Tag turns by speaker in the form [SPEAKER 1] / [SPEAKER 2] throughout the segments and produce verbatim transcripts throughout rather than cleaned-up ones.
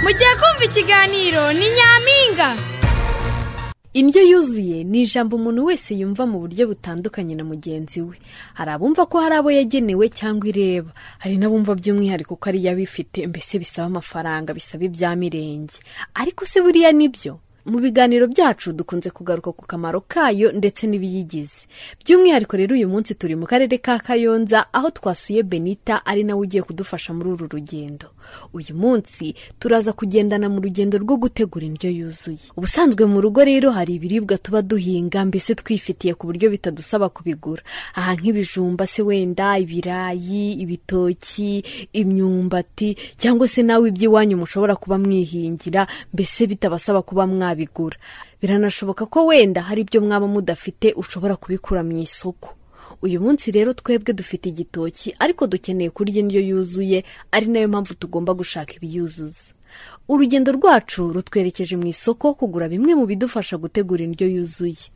[SPEAKER 1] mugiye kumva ikiganiro ni Nyampinga. Indyo yuzuye ni ijambo umuntu wese yumva mu buryo butandukanye na mugenzi we. Hari abumva ko hari abo yagenewe cyangwa ireba, hari n'abumva by'umwihariko ko ari yabifite, mbese bisaba amafaranga, bisaba ibya mirenge. Ariko se buriya nibyo? Mu biganiro byacu dukunze kugaruka ku kamaro kayo ndetse n'ibiyigize. By'umwihariko rero uyu munsi turi mu karere ka Kayonza aho twasuye Benita ari nawe ugiye kudufasha muri uru rugendo. Uyu munsi turaza kugendana mu rugendo rwo gutegura indyo yuzuye. Ubusanzwe mu rugo rero hari ibiribwa tuba duhinga mbese twifitiye ku buryo bitadusaba kubigura. Aha nk'ibijumba se wenda, ibirayi, ibitoki, imyumbati cyangwa se nawe iby'iwanyu mushobora kuba mwihingira mbese bitabasaba kuba mwabigura. Biranashoboka ko wenda hari ibyo mwaba mudafite ushobora kubikura mu isoko. Uyu munsi rero twebwe dufite igitoki ariko dukeneye kurya indyo yuzuye, ari nayo mpamvu tugomba gushaka ibiyuzuza. Urugendo rwacu rutwerekeje mu isoko kugura bimwe mu bidufasha gutegura indyo yuzuye.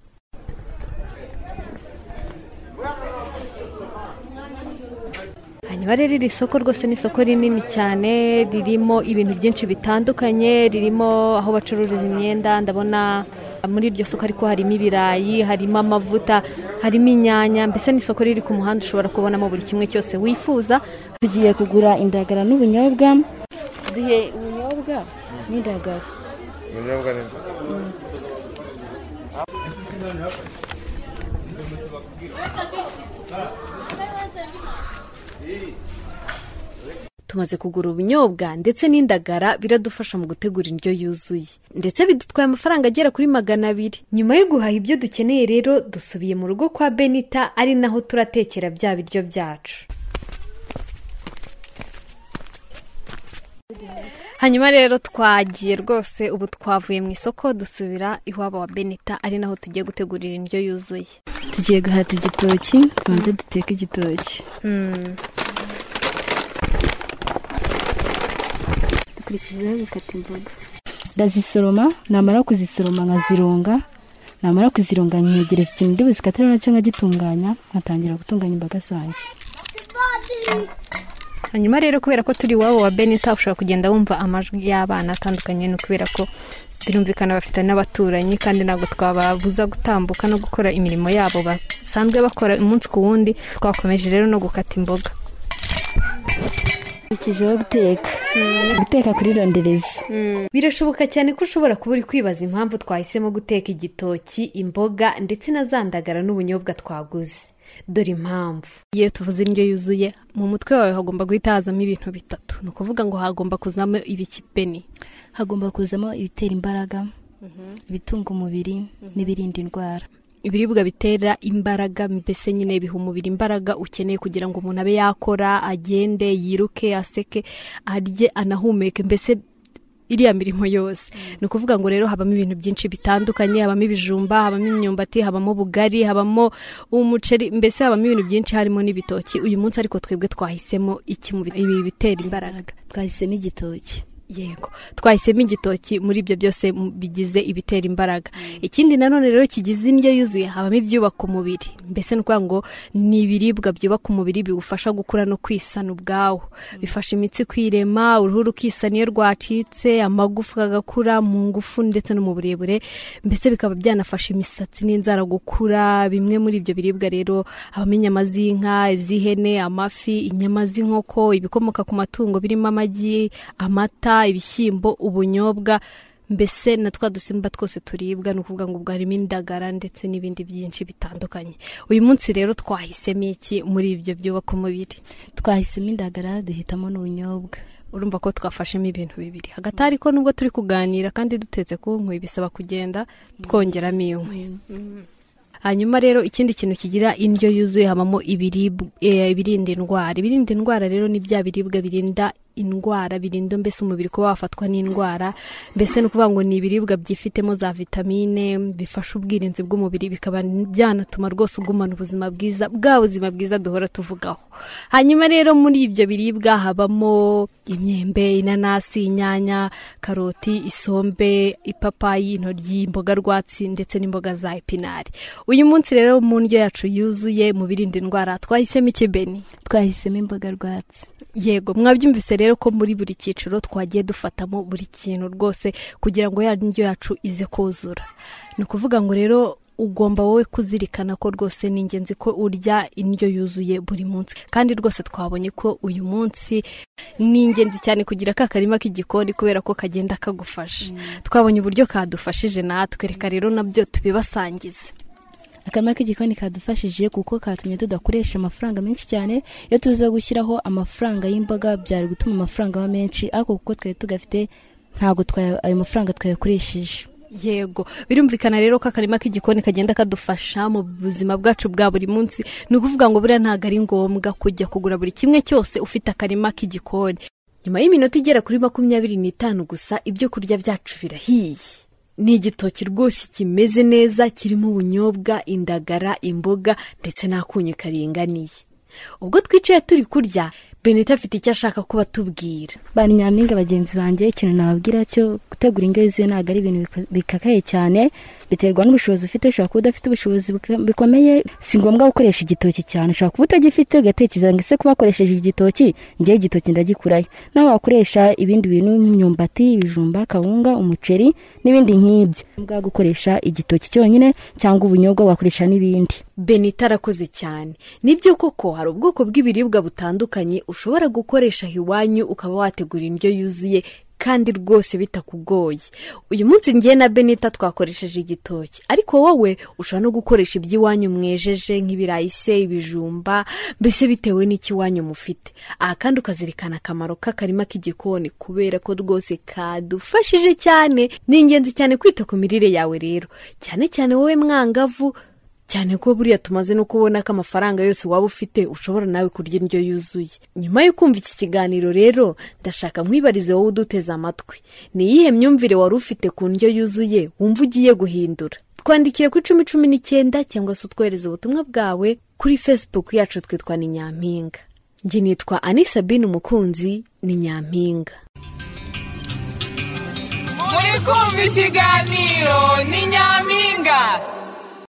[SPEAKER 1] Hanyuma rero iri soko rwose ni isoko rinini cyane, ririmo ibintu byinshi bitandukanye, ririmo aho bacururiza imyenda. Ndabona muri iryo soko ariko harimo ibirayi, harimo amavuta, harimo inyanya, mbese ni isoko riri ku muhanda ushobora kubonamo buri kimwe cyose wifuza.
[SPEAKER 2] Tugiye kugura indagara n'ubunyobwa. Duhe ubunyobwa n'indagara.
[SPEAKER 3] Ubunyobwa n'indagara.
[SPEAKER 1] Tumaze kugura ubunyobwa ndetse n'indagara, biradufasha mu gutegura indyo yuzuye. Ndetse bidutwaye amafaranga agera kuri magana abiri. Nyuma yo guhaha ibyo dukeneye rero dusubiye mu rugo kwa Benita ari naho turatekera bya biryo byacu. Hanyuma rero twagiye rwose, ubu twavuye mu isoko dusubira iwabo wa Benita ari naho tugiye gutegurira indyo yuzuye.
[SPEAKER 2] Tugiye guhata igitoki, tubanze duteke igitoki.
[SPEAKER 1] Mm.
[SPEAKER 2] Dukurikijeho gukata imboga. Ndazisoroma, namara kuzisoroma nkazironga, namara kuzironga nkegereza ikintu ndi buzikatira nacyo nkagitunganya, nkatangira gutunganya imboga zanjye.
[SPEAKER 1] Hanyuma rero kubera ko turi iwabo wa Benita ushobora kugenda wumva amajwi y'abana atandukanye, no kubera ko birumvikana bafite n'abaturanyi kandi ntabwo twababuza gutambuka no gukora imirimo yabo basanzwe bakora umunsi ku wundi. Twakomeje rero no gukata imboga.
[SPEAKER 2] Ikijeho guteka. Mm. Guteka kuri rondereza.
[SPEAKER 1] Mm. Birashoboka cyane ko ushobora kuba uri kwibaza impamvu twahisemo guteka igitoki, imboga ndetse na zandagara n'ubunyobwa twaguze. Dore impamvu. Iyo tuvuze indyo yuzuye mu mutwe wawe hagomba guhita hazamo ibintu bitatu. Ni ukuvuga ngo hagomba kuzamo ibiki Beni?
[SPEAKER 2] Hagomba kuzamo ibitera imbaraga, mm-hmm. ibitunga umubiri, mm-hmm. n'ibirinda indwara.
[SPEAKER 1] Ibiribwa bitera imbaraga mbese nyine biha umubiri imbaraga ukeneye kugira ngo umuntu abe yakora, agende, yiruke, aseke, arye, anahumeke, mbese iriya mirimo yose. Mm. Ni ukuvuga ngo rero habamo ibintu byinshi bitandukanye, habamo ibijumba, habamo imyumbati, habamo bugari, habamo umuceri, mbese habamo ibintu byinshi, harimo n'ibitoki. Uyu munsi ariko twebwe twahisemo iki mu ibi bitera imbaraga?
[SPEAKER 2] Twahisemo igitoki.
[SPEAKER 1] Yego, twahisemo igitoki muri ibyo byose bigize ibitera imbaraga. Mm. Ikindi nanone rero kigize indyo yuzuye habamo ibyubaka umubiri. Mbese nukuvuga ngo ni ibiribwa byubaka umubiri biwufasha gukura no kwisana ubwawo. Mm. Bifasha imitsi kwirema, uruhu rukisana iyo rwacitse, amagufa agakura mu ngufu ndetse no mu burebure. Mbese bikaba byanafasha imisatsi n'inzara gukura. Bimwe muri ibyo biribwa rero habamo inyama z'inka, iz'ihene, amafi, inyama z'inkoko, ibikomoka ku matungo birimo amagi, amata, ibishyimbo, ubunyobwa, mbese na twa dusimba twose turibwa. Ni ukuvuga ngo bwarimo indagara ndetse n'ibindi byinshi bitandukanye. Uyu munsi rero twahisemo iki muri ibyo byubaka umubiri?
[SPEAKER 2] Twahisemo indagara, duhitamo n'ubunyobwa.
[SPEAKER 1] Urumva ko twafashemo ibintu bibiri. Hagati ariko nubwo turi kuganira kandi dutetse ku nkwi bisaba kugenda twongeramo inkwi. Mm. Hanyuma rero ikindi kintu kigira indyo yuzuye habamo ibiribwa, e, ibirinda indwara. Ibirinda indwara rero ni bya biribwa birinda indwara, birinda mbese umubiri ko wafatwa n'indwara. Mbese no kuvuga ngo ni ibiribwa byifitemo za vitamine, bifasha ubwirinzi bw'umubiri, bikaba byanatuma rwose ugumana ubuzima bwiza, bwa buzima bwiza duhora tuvugaho. Hanyuma rero muri ibyo biribwa habamo imyembe, inanasi, inyanya, karoti, isombe, ipapayi, intoryi, imboga rwatsi ndetse n'imboga za epinari. Uyu munsi rero mu ndyo yacu yuzuye mu birinda indwara twahisemo iki Beni?
[SPEAKER 2] Twahisemo imboga rwatsi.
[SPEAKER 1] Yego, mwabyumvise rero ko muri buri cyiciro twagiye dufatamo buri kintu rwose kugira ngo ya ndyo yacu ize kuzura. Ni ukuvuga ngo rero ugomba wowe kuzirikana ko rwose ni ingenzi ko urya indyo yuzuye buri munsi, kandi rwose twabonye ko uyu munsi ni ingenzi cyane kugira ka karima k'igikoni kubera ko kagenda kagufasha. mm. Twabonye uburyo kadufashije natwe, reka rero nabyo tubibasangize.
[SPEAKER 2] Akarima k'igikoni kadufashije kuko katumye tudakoresha amafaranga menshi cyane. Iyo tuza gushyiraho amafaranga y'imboga byari gutuma amafaranga aba menshi, ariko kuko twari tugafite ntabwo ayo mafaranga twayakoresheje.
[SPEAKER 1] Yego, birumvikana rero ko akarima k'igikoni kagenda kadufasha mu buzima bwacu bwa buri munsi. Ni ukuvuga ngo buriya ntabwo ari ngombwa kujya kugura buri kimwe cyose ufite akarima k'igikoni. Nyuma y'iminota igera kuri makumyabiri n'itanu gusa ibyo kurya byacu birahiye. Ni igitoki rwose kimeze neza, kirimo ubunyobwa, indagara, imboga ndetse n'akunyu karinganiye. Ubwo twicaye turi kurya, Benita afite icyo ashaka kuba tubwira.
[SPEAKER 2] Bani Nyampinga bagenzi banjye, ikintu nababwira cyo gutegura indyo yuzuye ntabwo ari ibintu bikakaye cyane, biterwa n'ubushobozi ufite. Ushobora kuba udafite ubushobozi bikomeye, si ngombwa gukoresha igitoki cyane. Ushobora kuba utagifite ugatekereza ngo ese kuba wakoresheje igitoki, njyewe igitoki ndagikurayo. Nawe wakoresha ibindi bintu nk'imyumbati, ibijumba, kawunga, umuceri n'ibindi nk'ibyo. Ngombwa gukoresha igitoki cyonyine cyangwa ubunyobwa wakoresha n'ibindi.
[SPEAKER 1] Benita arakoze cyane. Nibyo koko hari ubwoko bw'ibiribwa butandukanye ushobora gukoresha iwanyu ukaba wategura indyo yuzuye kandi rwose bitakugoye. Uyu munsi ngiye na Benita twakoresheje igitoki, ariko wowe ushobora no gukoresha iby'iwanyu mwejeje nk'ibirayi se, ibijumba, mbese bitewe n'ikiwanyu mufite. Aha kandi ukazirikana akamaro k'akarima k'igikoni kubera ko rwose kadufashije cyane. Ni ingenzi cyane kwita ku mirire yawe rero, cyane cyane wowe mwangavu, cyane ko buriya tumaze no kubona ko amafaranga yose waba ufite ushobora nawe kurya indyo yuzuye. Nyuma yo kumva iki kiganiro rero, ndashaka nkwibarize wowe uduteze amatwi, ni iyihe myumvire wari ufite ku ndyo yuzuye wumva ugiye guhindura? Twandikire ku icumi cumi n'icyenda cyangwa se utwohereze ubutumwa bwawe kuri Facebook yacu, twitwa Ni Nyampinga. Njye nitwa Ani Sabine umukunzi Ni Nyampinga.
[SPEAKER 4] Muri kumva ikiganiro Ni Nyampinga.